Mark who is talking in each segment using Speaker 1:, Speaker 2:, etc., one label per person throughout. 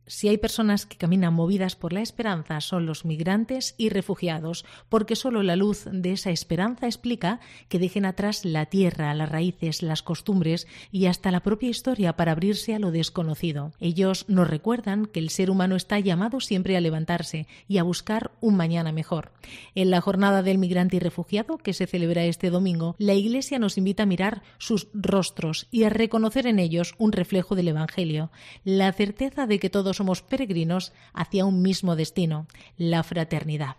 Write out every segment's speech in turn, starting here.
Speaker 1: Si hay personas que caminan movidas por la esperanza, son los migrantes y refugiados, porque solo la luz de esa esperanza explica que dejen atrás la tierra, las raíces, las costumbres y hasta la propia historia para abrirse a lo desconocido. Ellos nos recuerdan que el ser humano está llamado siempre a levantarse y a buscar un mañana mejor. En la jornada del migrante y refugiado, que se celebra este domingo, la Iglesia nos invita a mirar sus rostros y a reconocer en ellos un reflejo del Evangelio, la certeza de que todos somos peregrinos hacia un mismo destino, la fraternidad.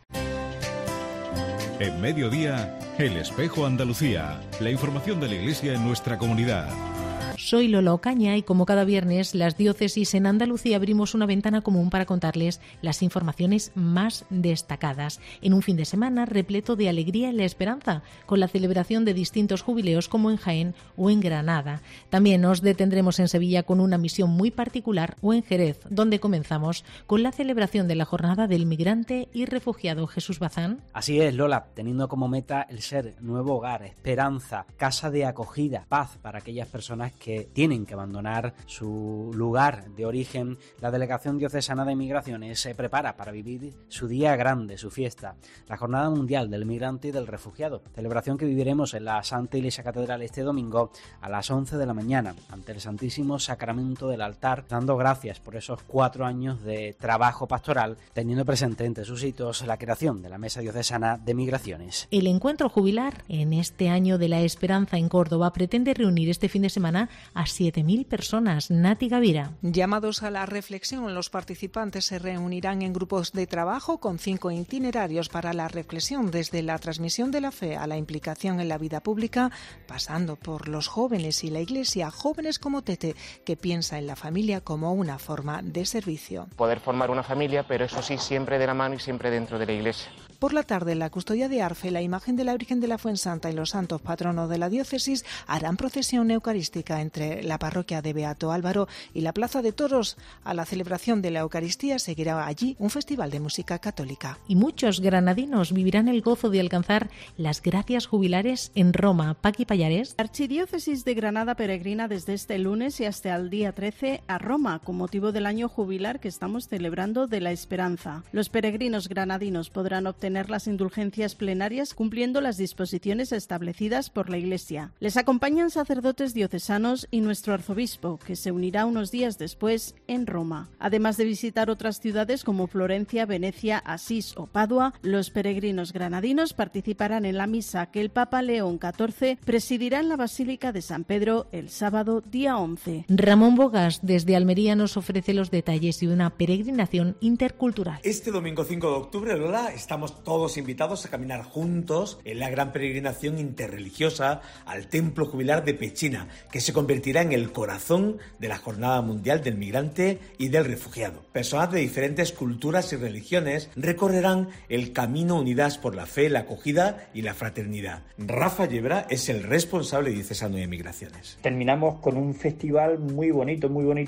Speaker 2: En Mediodía, El Espejo Andalucía, la información de la Iglesia en nuestra comunidad.
Speaker 1: Soy Lola Ocaña y como cada viernes las diócesis en Andalucía abrimos una ventana común para contarles las informaciones más destacadas en un fin de semana repleto de alegría y la esperanza, con la celebración de distintos jubileos como en Jaén o en Granada. También nos detendremos en Sevilla con una misión muy particular o en Jerez, donde comenzamos con la celebración de la jornada del migrante y refugiado. Jesús Bazán.
Speaker 3: Así es, Lola, teniendo como meta el ser nuevo hogar, esperanza, casa de acogida, paz para aquellas personas que tienen que abandonar su lugar de origen. La Delegación Diocesana de Migraciones se prepara para vivir su día grande, su fiesta, la Jornada Mundial del Migrante y del Refugiado, celebración que viviremos en la Santa Iglesia Catedral este domingo a las 11 de la mañana, ante el Santísimo Sacramento del altar, dando gracias por esos 4 años de trabajo pastoral, teniendo presente entre sus hitos la creación de la Mesa Diocesana de Migraciones.
Speaker 1: El encuentro jubilar en este año de la esperanza en Córdoba pretende reunir este fin de semana a 7.000 personas. Nati Gavira.
Speaker 4: Llamados a la reflexión, los participantes se reunirán en grupos de trabajo con 5 itinerarios para la reflexión, desde la transmisión de la fe a la implicación en la vida pública, pasando por los jóvenes y la Iglesia, jóvenes como Tete, que piensa en la familia como una forma de servicio.
Speaker 5: Poder formar una familia, pero eso sí, siempre de la mano y siempre dentro de la Iglesia.
Speaker 4: Por la tarde, en la custodia de Arfe, la imagen de la Virgen de la Fuensanta y los santos patronos de la diócesis harán procesión eucarística entre la parroquia de Beato Álvaro y la Plaza de Toros. A la celebración de la Eucaristía seguirá allí un festival de música católica.
Speaker 1: Y muchos granadinos vivirán el gozo de alcanzar las gracias jubilares en Roma. Paqui Pallares.
Speaker 6: La Archidiócesis de Granada peregrina desde este lunes y hasta el día 13 a Roma, con motivo del año jubilar que estamos celebrando de la Esperanza. Los peregrinos granadinos podrán obtener las indulgencias plenarias cumpliendo las disposiciones establecidas por la Iglesia. Les acompañan sacerdotes diocesanos y nuestro arzobispo, que se unirá unos días después en Roma. Además de visitar otras ciudades como Florencia, Venecia, Asís o Padua, los peregrinos granadinos participarán en la misa que el Papa León XIV presidirá en la Basílica de San Pedro el sábado día 11.
Speaker 1: Ramón Bogas desde Almería nos ofrece los detalles de una peregrinación intercultural.
Speaker 7: Este domingo 5 de octubre, Lola, estamos todos invitados a caminar juntos en la gran peregrinación interreligiosa al Templo Jubilar de Pechina, que se convertirá en el corazón de la Jornada Mundial del Migrante y del Refugiado. Personas de diferentes culturas y religiones recorrerán el camino unidas por la fe, la acogida y la fraternidad. Rafa Yebra es el responsable diocesano de Migraciones.
Speaker 8: Terminamos con un festival muy bonito,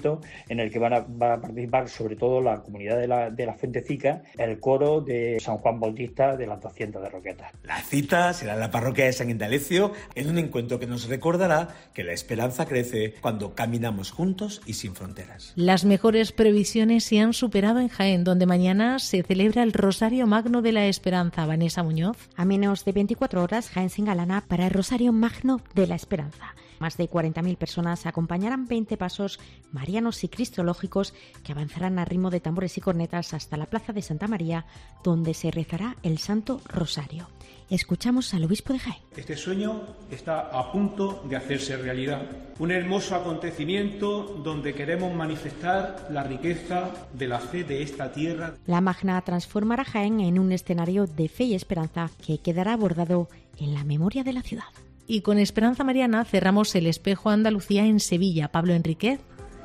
Speaker 8: en el que va a participar sobre todo la comunidad de la Fuentecica, el coro de San Juan Bautista de las 200 de Roquetas.
Speaker 7: La cita será en la parroquia de San Indalecio, en un encuentro que nos recordará que la esperanza crece cuando caminamos juntos y sin fronteras.
Speaker 1: Las mejores previsiones se han superado en Jaén, donde mañana se celebra el Rosario Magno de la Esperanza. Vanessa Muñoz.
Speaker 9: A menos de 24 horas, Jaén se engalana para el Rosario Magno de la Esperanza. Más de 40.000 personas acompañarán 20 pasos marianos y cristológicos que avanzarán a ritmo de tambores y cornetas hasta la Plaza de Santa María, donde se rezará el Santo Rosario. Escuchamos al obispo de Jaén.
Speaker 10: Este sueño está a punto de hacerse realidad. Un hermoso acontecimiento donde queremos manifestar la riqueza de la fe de esta tierra.
Speaker 9: La Magna transformará Jaén en un escenario de fe y esperanza que quedará bordado en la memoria de la ciudad.
Speaker 1: Y con Esperanza Mariana cerramos el Espejo Andalucía en Sevilla. Pablo Enríquez.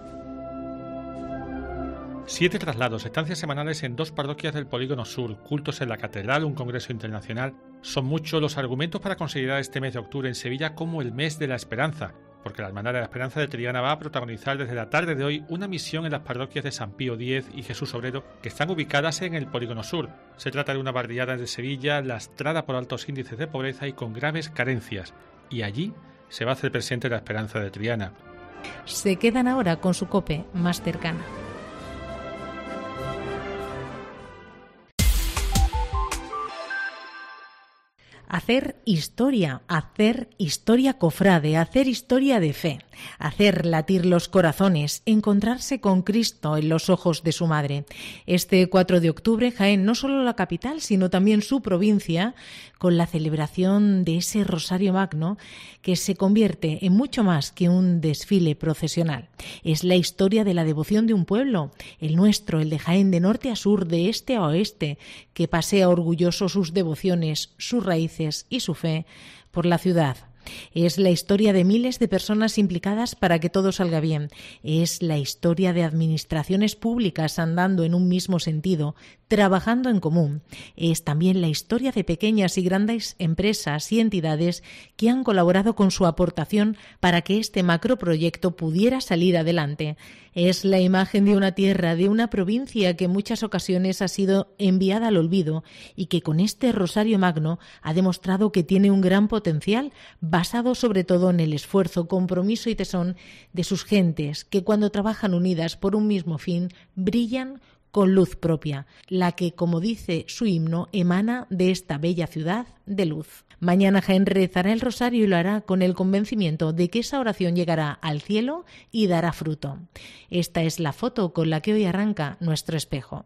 Speaker 11: 7 traslados, estancias semanales en 2 parroquias del Polígono Sur, cultos en la Catedral, un congreso internacional. Son muchos los argumentos para considerar este mes de octubre en Sevilla como el mes de la esperanza, porque la Hermandad de la Esperanza de Triana va a protagonizar desde la tarde de hoy una misión en las parroquias de San Pío X y Jesús Obrero, que están ubicadas en el Polígono Sur. Se trata de una barriada de Sevilla lastrada por altos índices de pobreza y con graves carencias, y allí se va a hacer presente la Esperanza de Triana.
Speaker 1: Se quedan ahora con su COPE más cercana. Hacer historia cofrade, hacer historia de fe, hacer latir los corazones, encontrarse con Cristo en los ojos de su madre. Este 4 de octubre, Jaén, no solo la capital, sino también su provincia, con la celebración de ese Rosario Magno, que se convierte en mucho más que un desfile procesional. Es la historia de la devoción de un pueblo, el nuestro, el de Jaén, de norte a sur, de este a oeste, que pasea orgulloso sus devociones, sus raíces y su fe por la ciudad. Es la historia de miles de personas implicadas para que todo salga bien. Es la historia de administraciones públicas andando en un mismo sentido, trabajando en común. Es también la historia de pequeñas y grandes empresas y entidades que han colaborado con su aportación para que este macroproyecto pudiera salir adelante. Es la imagen de una tierra, de una provincia que en muchas ocasiones ha sido enviada al olvido y que con este Rosario Magno ha demostrado que tiene un gran potencial, basado sobre todo en el esfuerzo, compromiso y tesón de sus gentes, que cuando trabajan unidas por un mismo fin, brillan con luz propia, la que, como dice su himno, emana de esta bella ciudad de luz. Mañana Jaén rezará el rosario y lo hará con el convencimiento de que esa oración llegará al cielo y dará fruto. Esta es la foto con la que hoy arranca nuestro espejo.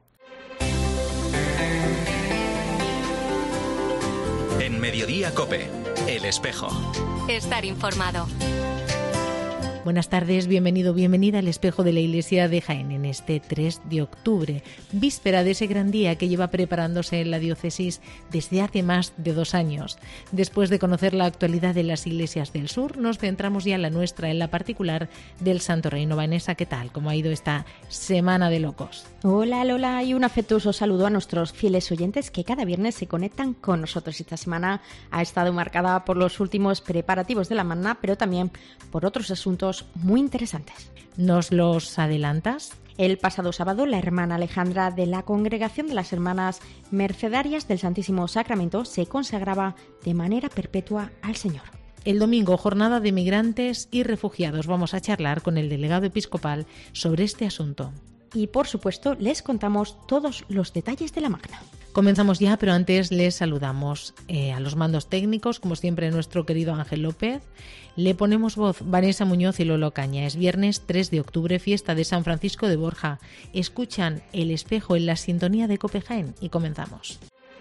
Speaker 12: En Mediodía COPE, El Espejo.
Speaker 13: Estar informado.
Speaker 1: Buenas tardes, bienvenido, bienvenida al espejo de la Iglesia de Jaén en este 3 de octubre, víspera de ese gran día que lleva preparándose en la diócesis desde hace más de 2 años. Después de conocer la actualidad de las iglesias del sur, nos centramos ya en la nuestra, en la particular del Santo Reino. Vanessa, ¿qué tal? ¿Cómo ha ido esta Semana de Locos?
Speaker 9: Hola Lola, y un afectuoso saludo a nuestros fieles oyentes que cada viernes se conectan con nosotros. Esta semana ha estado marcada por los últimos preparativos de la Magna, pero también por otros asuntos muy interesantes.
Speaker 1: ¿Nos los adelantas?
Speaker 9: El pasado sábado, la hermana Alejandra de la Congregación de las Hermanas Mercedarias del Santísimo Sacramento se consagraba de manera perpetua al Señor.
Speaker 1: El domingo, jornada de migrantes y refugiados. Vamos a charlar con el delegado episcopal sobre este asunto.
Speaker 9: Y, por supuesto, les contamos todos los detalles de la Magna.
Speaker 1: Comenzamos ya, pero antes les saludamos a los mandos técnicos, como siempre nuestro querido Ángel López. Le ponemos voz Vanessa Muñoz y Lolo Caña. Es viernes 3 de octubre, fiesta de San Francisco de Borja. Escuchan El Espejo en la sintonía de COPE Jaén y comenzamos.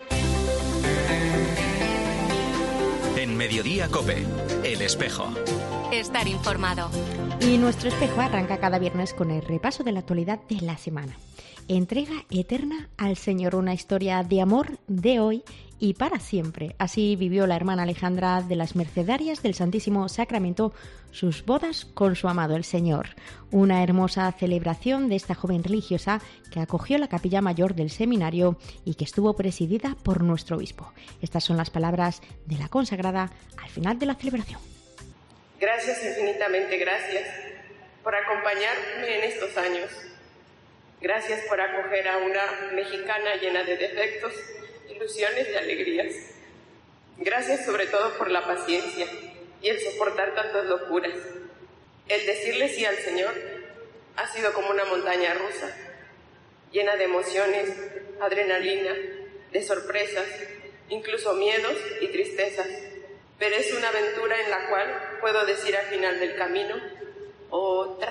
Speaker 12: En Mediodía COPE, El Espejo.
Speaker 13: Estar informado.
Speaker 9: Y nuestro espejo arranca cada viernes con el repaso de la actualidad de la semana. Entrega eterna al Señor, una historia de amor de hoy y para siempre. Así vivió la hermana Alejandra de las Mercedarias del Santísimo Sacramento sus bodas con su amado el Señor. Una hermosa celebración de esta joven religiosa que acogió la capilla mayor del seminario y que estuvo presidida por nuestro obispo. Estas son las palabras de la consagrada al final de la celebración.
Speaker 14: Gracias, infinitamente gracias, por acompañarme en estos años. Gracias por acoger a una mexicana llena de defectos, ilusiones y alegrías. Gracias sobre todo por la paciencia y el soportar tantas locuras. El decirle sí al Señor ha sido como una montaña rusa, llena de emociones, adrenalina, de sorpresas, incluso miedos y tristezas. Pero es una aventura en la cual puedo decir al final del camino, otra.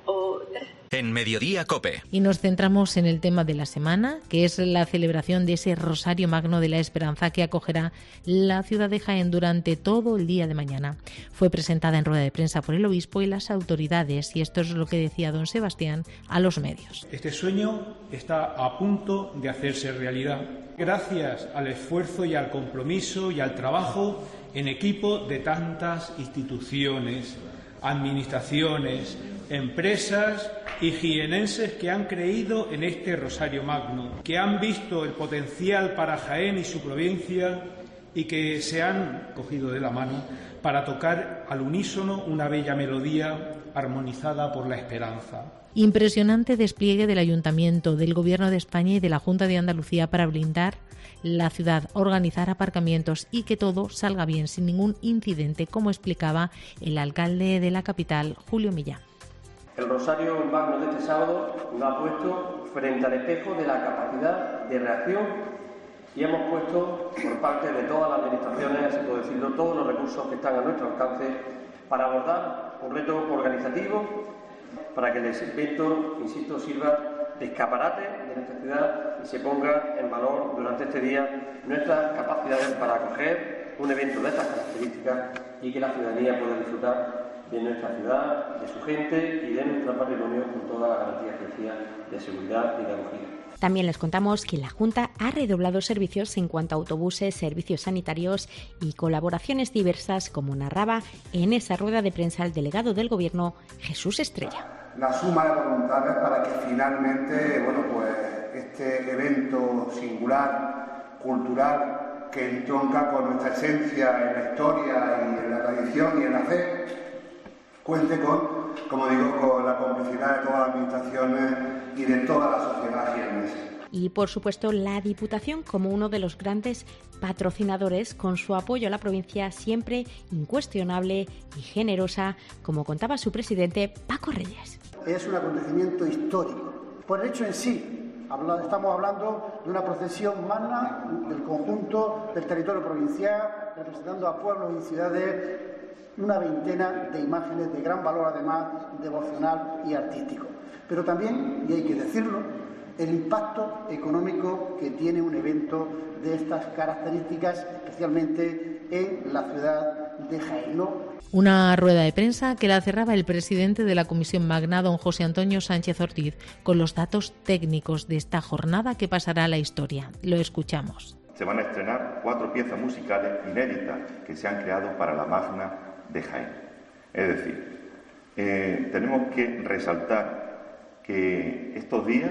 Speaker 12: En Mediodía COPE.
Speaker 1: Y nos centramos en el tema de la semana, que es la celebración de ese Rosario Magno de la Esperanza que acogerá la ciudad de Jaén durante todo el día de mañana. Fue presentada en rueda de prensa por el obispo y las autoridades, y esto es lo que decía don Sebastián a los medios.
Speaker 10: Este sueño está a punto de hacerse realidad, gracias al esfuerzo y al compromiso y al trabajo en equipo de tantas instituciones, administraciones, empresas y jienenses que han creído en este Rosario Magno, que han visto el potencial para Jaén y su provincia y que se han cogido de la mano para tocar al unísono una bella melodía armonizada por la esperanza.
Speaker 1: Impresionante despliegue del Ayuntamiento, del Gobierno de España y de la Junta de Andalucía para blindar la ciudad, organizar aparcamientos y que todo salga bien sin ningún incidente, como explicaba el alcalde de la capital, Julio Millán.
Speaker 15: El Rosario Magno de este sábado nos ha puesto frente al espejo de la capacidad de reacción y hemos puesto por parte de todas las administraciones, así puedo decirlo, todos los recursos que están a nuestro alcance para abordar un reto organizativo para que el evento, insisto, sirva de escaparate de nuestra ciudad y se ponga en valor durante este día nuestras capacidades para acoger un evento de estas características y que la ciudadanía pueda disfrutar de nuestra ciudad, de su gente y de nuestro patrimonio con todas las garantías que decía de seguridad y de acogida.
Speaker 9: También les contamos que la Junta ha redoblado servicios en cuanto a autobuses, servicios sanitarios y colaboraciones diversas, como narraba en esa rueda de prensa el delegado del Gobierno, Jesús Estrella.
Speaker 16: La suma de voluntades para que finalmente, este evento singular, cultural, que entronca con nuestra esencia en la historia y en la tradición y en la fe, cuente con, como digo, con la complicidad de todas las administraciones y de toda la sociedad jiennense.
Speaker 9: Y, por supuesto, la Diputación como uno de los grandes patrocinadores, con su apoyo a la provincia siempre incuestionable y generosa, como contaba su presidente, Paco Reyes.
Speaker 17: Es un acontecimiento histórico. Por el hecho en sí, estamos hablando de una procesión magna del conjunto del territorio provincial, representando a pueblos y ciudades, una veintena de imágenes de gran valor, además, devocional y artístico. Pero también, y hay que decirlo, el impacto económico que tiene un evento de estas características, especialmente en la ciudad de Jaén, ¿no?
Speaker 1: Una rueda de prensa que la cerraba el presidente de la Comisión Magna, don José Antonio Sánchez Ortiz, con los datos técnicos de esta jornada que pasará a la historia. Lo escuchamos.
Speaker 18: Se van a estrenar 4 piezas musicales inéditas que se han creado para la Magna de Jaén. Es decir, tenemos que resaltar que estos días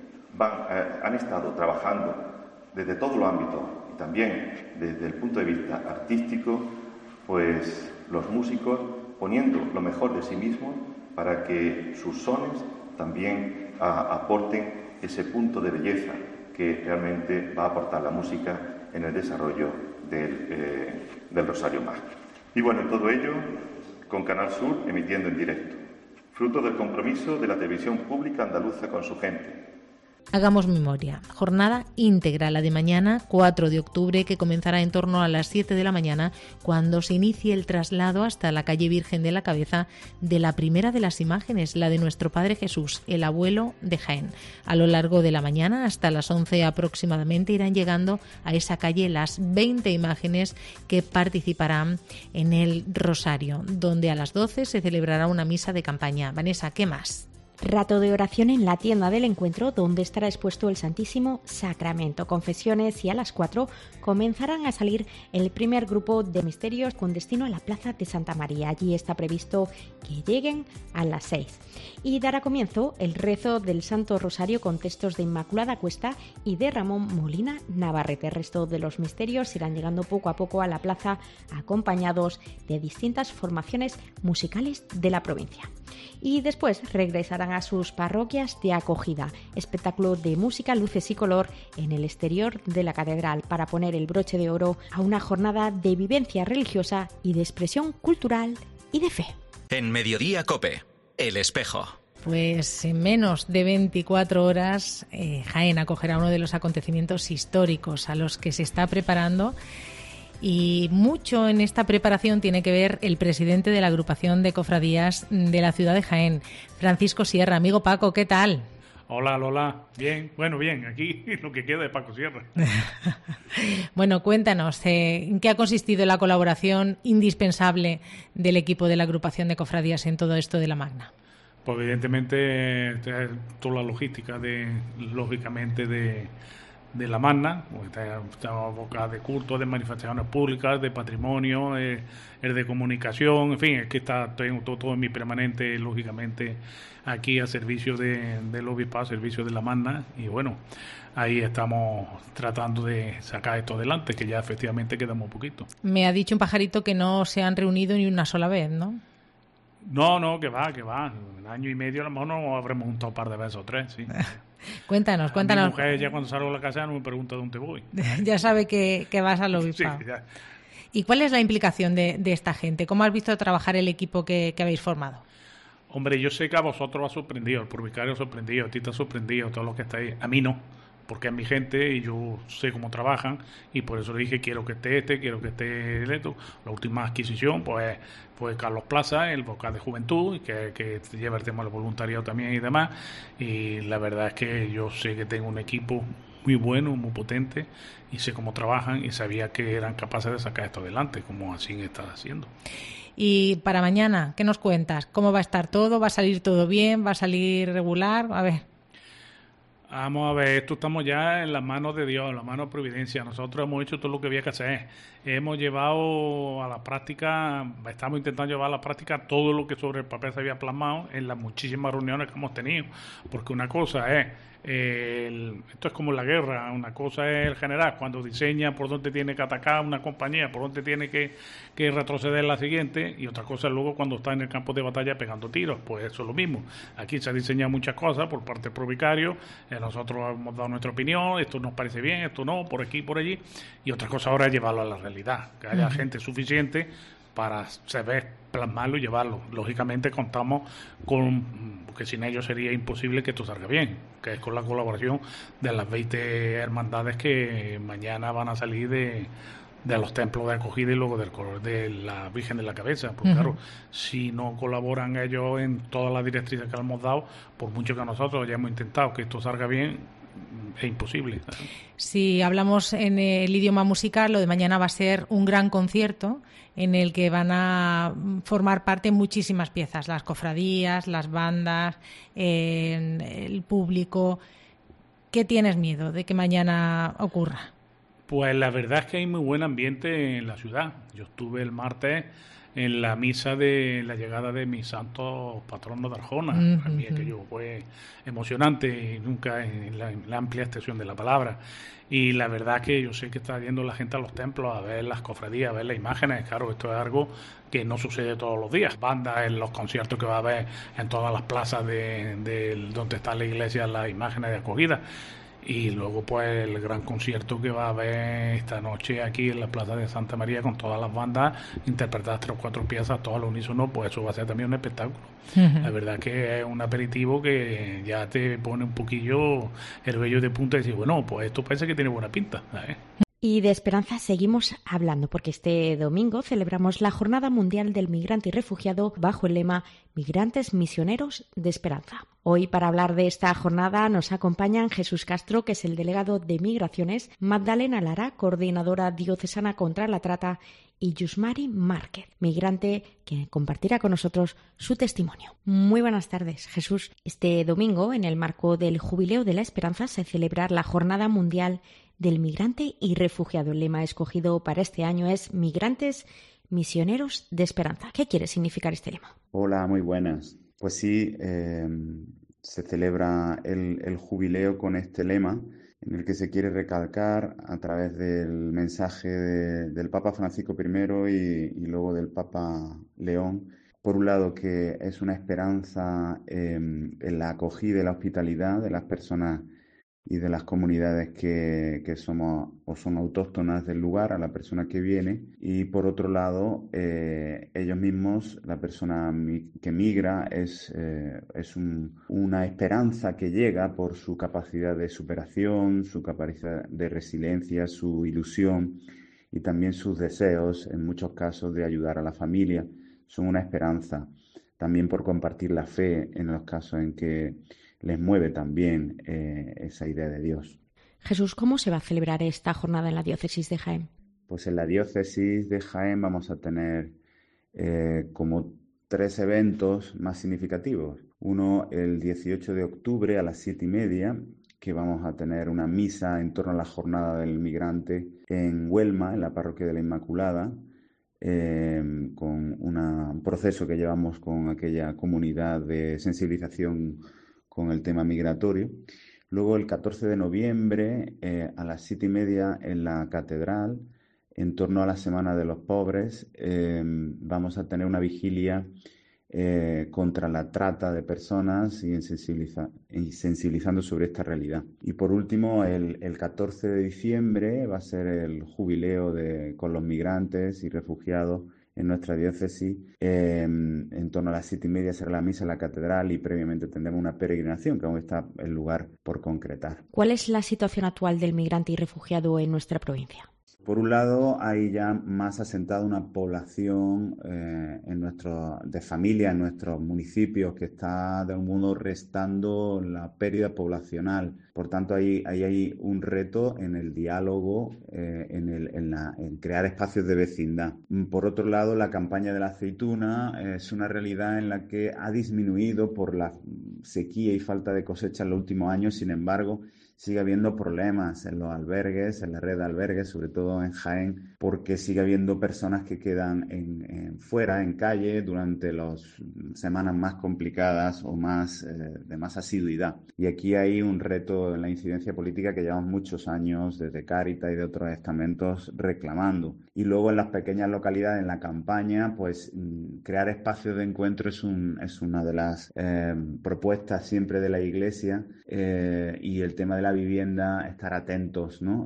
Speaker 18: han estado trabajando desde todos los ámbitos y también desde el punto de vista artístico, pues los músicos poniendo lo mejor de sí mismos para que sus sones también aporten ese punto de belleza que realmente va a aportar la música en el desarrollo del Rosario Magno. Y bueno, todo ello con Canal Sur emitiendo en directo, fruto del compromiso de la televisión pública andaluza con su gente.
Speaker 1: Hagamos memoria. Jornada íntegra, la de mañana, 4 de octubre, que comenzará en torno a las 7 de la mañana, cuando se inicie el traslado hasta la calle Virgen de la Cabeza de la primera de las imágenes, la de nuestro Padre Jesús, el abuelo de Jaén. A lo largo de la mañana, hasta las 11 aproximadamente, irán llegando a esa calle las 20 imágenes que participarán en el Rosario, donde a las 12 se celebrará una misa de campaña. Vanessa, ¿qué más?
Speaker 9: Rato de oración en la tienda del encuentro, donde estará expuesto el Santísimo Sacramento, confesiones, y a las 4 comenzarán a salir el primer grupo de misterios con destino a la Plaza de Santa María. Allí está previsto que lleguen a las 6. Y dará comienzo el rezo del Santo Rosario con textos de Inmaculada Cuesta y de Ramón Molina Navarrete. El resto de los misterios irán llegando poco a poco a la plaza, acompañados de distintas formaciones musicales de la provincia. Y después regresarán a sus parroquias de acogida. Espectáculo de música, luces y color en el exterior de la catedral para poner el broche de oro a una jornada de vivencia religiosa y de expresión cultural y de fe.
Speaker 12: En Mediodía COPE, El Espejo.
Speaker 1: Pues en menos de 24 horas Jaén acogerá uno de los acontecimientos históricos a los que se está preparando. Y mucho en esta preparación tiene que ver el presidente de la agrupación de cofradías de la ciudad de Jaén, Francisco Sierra. Amigo Paco, ¿qué tal?
Speaker 19: Hola, Lola. Bien, bueno, bien, aquí lo que queda de Paco Sierra.
Speaker 1: Bueno, cuéntanos, ¿en qué ha consistido la colaboración indispensable del equipo de la agrupación de cofradías en todo esto de la Magna?
Speaker 19: Pues evidentemente toda la logística lógicamente de la Magna, está boca de culto, de manifestaciones públicas, de patrimonio, el de comunicación, en fin, es que tengo todo en mi permanente, lógicamente, aquí a servicio del obispado, a servicio de la Magna, y bueno, ahí estamos tratando de sacar esto adelante, que ya efectivamente queda muy poquito.
Speaker 1: Me ha dicho un pajarito que no se han reunido ni una sola vez, ¿no?
Speaker 19: No, que va. En año y medio a lo mejor nos habremos juntado un par de veces o 3, sí.
Speaker 1: Cuéntanos.
Speaker 19: Mi mujer ya cuando salgo de la casa no me pregunta dónde voy.
Speaker 1: Ya sabe que vas al obispado.
Speaker 19: Sí, ya.
Speaker 1: ¿Y cuál es la implicación de esta gente? ¿Cómo has visto trabajar el equipo que habéis formado?
Speaker 19: Hombre, yo sé que a vosotros os ha sorprendido, el provicario ha sorprendido, a ti te ha sorprendido, todo lo que está ahí. A mí no, porque es mi gente y yo sé cómo trabajan, y por eso le dije quiero que esté electo. La última adquisición pues fue Carlos Plaza, el vocal de Juventud, que lleva el tema del voluntariado también y demás, y la verdad es que yo sé que tengo un equipo muy bueno, muy potente, y sé cómo trabajan, y sabía que eran capaces de sacar esto adelante, como así está haciendo.
Speaker 1: Y para mañana, ¿qué nos cuentas? ¿Cómo va a estar todo? ¿Va a salir todo bien? ¿Va a salir regular? A ver.
Speaker 19: Vamos a ver, esto estamos ya en las manos de Dios, en las manos de Providencia. Nosotros hemos hecho todo lo que había que hacer. Hemos llevado a la práctica, estamos intentando llevar a la práctica todo lo que sobre el papel se había plasmado en las muchísimas reuniones que hemos tenido. Porque una cosa es, esto es como la guerra, una cosa es el general cuando diseña por dónde tiene que atacar una compañía, por dónde tiene que retroceder la siguiente, y otra cosa es luego cuando está en el campo de batalla pegando tiros. Pues eso es lo mismo. Aquí se ha diseñado muchas cosas por parte del provicario, nosotros hemos dado nuestra opinión, esto nos parece bien, esto no, por aquí, por allí, y otra cosa ahora es llevarlo a la realidad, que haya gente suficiente para saber plasmarlo y llevarlo. Lógicamente contamos porque sin ellos sería imposible que esto salga bien, que es con la colaboración de las 20 hermandades que mañana van a salir de los templos de acogida y luego del color de la Virgen de la Cabeza. Pues claro, si no colaboran ellos en todas las directrices que le hemos dado, por mucho que nosotros hayamos intentado que esto salga bien, es imposible.
Speaker 1: Si hablamos en el idioma musical, lo de mañana va a ser un gran concierto en el que van a formar parte muchísimas piezas, las cofradías, las bandas, el público. ¿Qué tienes miedo de que mañana ocurra?
Speaker 19: Pues la verdad es que hay muy buen ambiente en la ciudad. Yo estuve el martes en la misa de la llegada de mi santo patrono de Arjona. A mí aquello fue emocionante, y nunca en la amplia extensión de la palabra. Y la verdad que yo sé que está yendo la gente a los templos a ver las cofradías, a ver las imágenes. Claro, esto es algo que no sucede todos los días. Bandas en los conciertos que va a haber en todas las plazas de donde está la iglesia, las imágenes de acogida. Y luego pues el gran concierto que va a haber esta noche aquí en la Plaza de Santa María con todas las bandas interpretadas 3 o 4 piezas, todas al unísono, pues eso va a ser también un espectáculo. La verdad que es un aperitivo que ya te pone un poquillo el vello de punta y decir, bueno, pues esto parece que tiene buena pinta, ¿sabes?
Speaker 9: Y de esperanza seguimos hablando, porque este domingo celebramos la Jornada Mundial del Migrante y Refugiado bajo el lema Migrantes Misioneros de Esperanza. Hoy, para hablar de esta jornada, nos acompañan Jesús Castro, que es el delegado de Migraciones, Magdalena Lara, coordinadora diocesana contra la trata, y Yusmari Márquez, migrante, que compartirá con nosotros su testimonio. Muy buenas tardes, Jesús. Este domingo, en el marco del Jubileo de la Esperanza, se celebra la Jornada Mundial del Migrante y Refugiado. El lema escogido para este año es Migrantes Misioneros de Esperanza. ¿Qué quiere significar este lema?
Speaker 20: Hola, muy buenas. Pues sí, se celebra el jubileo con este lema, en el que se quiere recalcar a través del mensaje del Papa Francisco I y luego del Papa León, por un lado, que es una esperanza en la acogida y la hospitalidad de las personas y de las comunidades que somos o son autóctonas del lugar a la persona que viene, y por otro lado ellos mismos, la persona que migra es una esperanza que llega por su capacidad de superación, su capacidad de resiliencia, su ilusión y también sus deseos, en muchos casos, de ayudar a la familia. Son una esperanza también por compartir la fe en los casos en que les mueve también esa idea de Dios.
Speaker 9: Jesús, ¿cómo se va a celebrar esta jornada en la diócesis de Jaén?
Speaker 20: Pues en la diócesis de Jaén vamos a tener como 3 eventos más significativos. Uno, el 18 de octubre a las 7:30, que vamos a tener una misa en torno a la Jornada del Migrante en Huelma, en la Parroquia de la Inmaculada, con un proceso que llevamos con aquella comunidad de sensibilización con el tema migratorio. Luego, el 14 de noviembre, a las 7:30 en la Catedral, en torno a la Semana de los Pobres, vamos a tener una vigilia contra la trata de personas y sensibilizando sobre esta realidad. Y por último, el 14 de diciembre va a ser el jubileo con los migrantes y refugiados en nuestra diócesis. En torno a las 7:30 será la misa en la catedral y previamente tendremos una peregrinación, que aún está el lugar por concretar.
Speaker 9: ¿Cuál es la situación actual del migrante y refugiado en nuestra provincia?
Speaker 20: Por un lado, hay ya más asentada una población de familia en nuestros municipios que está de algún modo restando la pérdida poblacional. Por tanto, ahí hay un reto en el diálogo, en crear espacios de vecindad. Por otro lado, la campaña de la aceituna es una realidad en la que ha disminuido por la sequía y falta de cosecha en los últimos años. Sin embargo, sigue habiendo problemas en los albergues, en la red de albergues, sobre todo en Jaén, porque sigue habiendo personas que quedan fuera, en calle, durante las semanas más complicadas o de más asiduidad. Y aquí hay un reto en la incidencia política que llevamos muchos años, desde Cáritas y de otros estamentos, reclamando. Y luego en las pequeñas localidades, en la campaña, pues crear espacios de encuentro es una de las propuestas siempre de la Iglesia, y el tema de la vivienda, estar atentos, ¿no?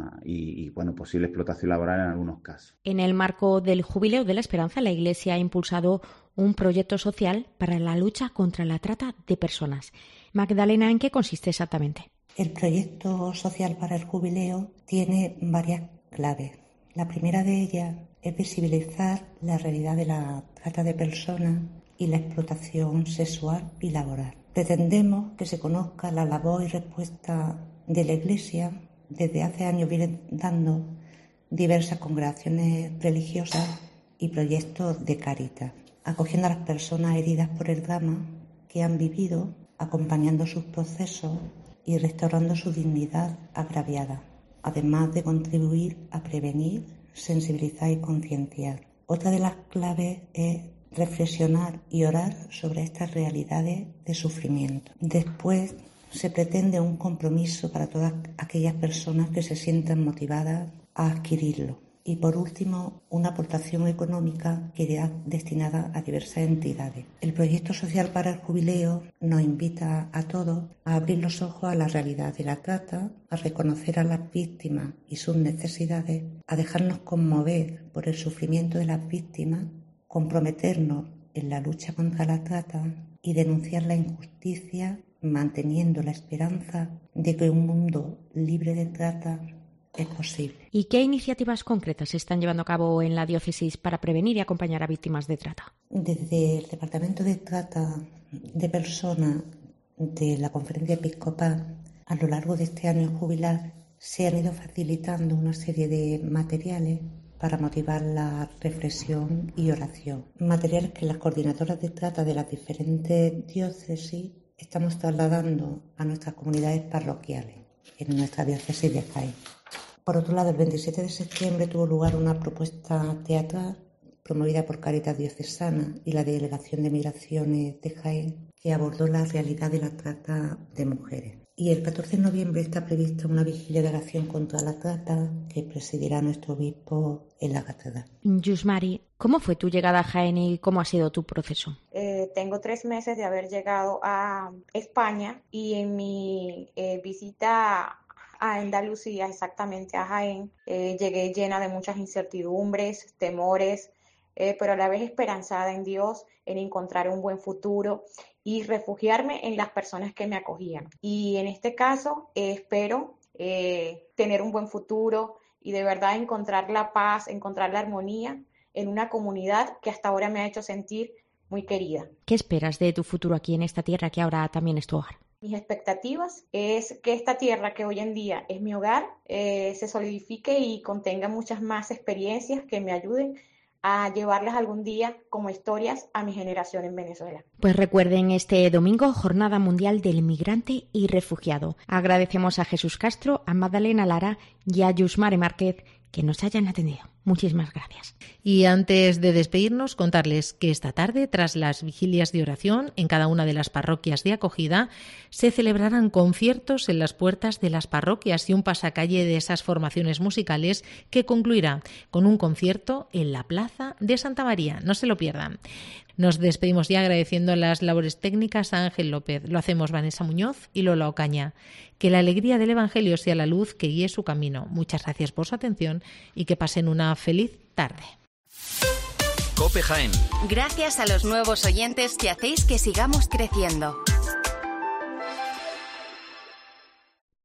Speaker 20: y posible explotación laboral en algunos casos.
Speaker 9: En el marco del Jubileo de la Esperanza, la Iglesia ha impulsado un proyecto social para la lucha contra la trata de personas. Magdalena, ¿en qué consiste exactamente?
Speaker 21: El proyecto social para el Jubileo tiene varias claves. La primera de ellas es visibilizar la realidad de la trata de personas y la explotación sexual y laboral. Pretendemos que se conozca la labor y respuesta de la Iglesia. Desde hace años vienen dando diversas congregaciones religiosas y proyectos de Cáritas, acogiendo a las personas heridas por el drama que han vivido, acompañando sus procesos y restaurando su dignidad agraviada, además de contribuir a prevenir, sensibilizar y concienciar. Otra de las claves es reflexionar y orar sobre estas realidades de sufrimiento. Después se pretende un compromiso para todas aquellas personas que se sientan motivadas a adquirirlo. Y por último, una aportación económica que irá destinada a diversas entidades. El proyecto social para el Jubileo nos invita a todos a abrir los ojos a la realidad de la trata, a reconocer a las víctimas y sus necesidades, a dejarnos conmover por el sufrimiento de las víctimas, comprometernos en la lucha contra la trata y denunciar la injusticia, manteniendo la esperanza de que un mundo libre de trata es posible.
Speaker 9: ¿Y qué iniciativas concretas se están llevando a cabo en la diócesis para prevenir y acompañar a víctimas de trata?
Speaker 21: Desde el Departamento de Trata de Personas de la Conferencia Episcopal, a lo largo de este año jubilar, se han ido facilitando una serie de materiales para motivar la reflexión y oración. Materiales que las coordinadoras de trata de las diferentes diócesis estamos trasladando a nuestras comunidades parroquiales en nuestra diócesis de Jaén. Por otro lado, el 27 de septiembre tuvo lugar una propuesta teatral promovida por Cáritas Diocesana y la Delegación de Migraciones de Jaén, que abordó la realidad de la trata de mujeres. Y el 14 de noviembre está prevista una vigilia de oración contra la trata que presidirá nuestro obispo en la catedral.
Speaker 9: Yusmari, ¿cómo fue tu llegada a Jaén y cómo ha sido tu proceso?
Speaker 22: Tengo 3 meses de haber llegado a España y en mi visita a Andalucía, exactamente a Jaén, llegué llena de muchas incertidumbres, temores, pero a la vez esperanzada en Dios, en encontrar un buen futuro y refugiarme en las personas que me acogían. Y en este caso espero tener un buen futuro y de verdad encontrar la paz, encontrar la armonía en una comunidad que hasta ahora me ha hecho sentir muy querida.
Speaker 9: ¿Qué esperas de tu futuro aquí en esta tierra que ahora también es tu hogar?
Speaker 22: Mis expectativas es que esta tierra que hoy en día es mi hogar se solidifique y contenga muchas más experiencias que me ayuden a llevarlas algún día como historias a mi generación en Venezuela.
Speaker 9: Pues recuerden este domingo, Jornada Mundial del Migrante y Refugiado. Agradecemos a Jesús Castro, a Magdalena Lara y a Yusmari Márquez que nos hayan atendido. Muchísimas gracias.
Speaker 1: Y antes de despedirnos, contarles que esta tarde, tras las vigilias de oración en cada una de las parroquias de acogida, se celebrarán conciertos en las puertas de las parroquias y un pasacalle de esas formaciones musicales que concluirá con un concierto en la Plaza de Santa María. No se lo pierdan. Nos despedimos ya agradeciendo las labores técnicas a Ángel López. Lo hacemos Vanessa Muñoz y Lola Ocaña. Que la alegría del Evangelio sea la luz que guíe su camino. Muchas gracias por su atención y que pasen una feliz tarde.
Speaker 12: COPE Jaén.
Speaker 13: Gracias a los nuevos oyentes que hacéis que sigamos creciendo.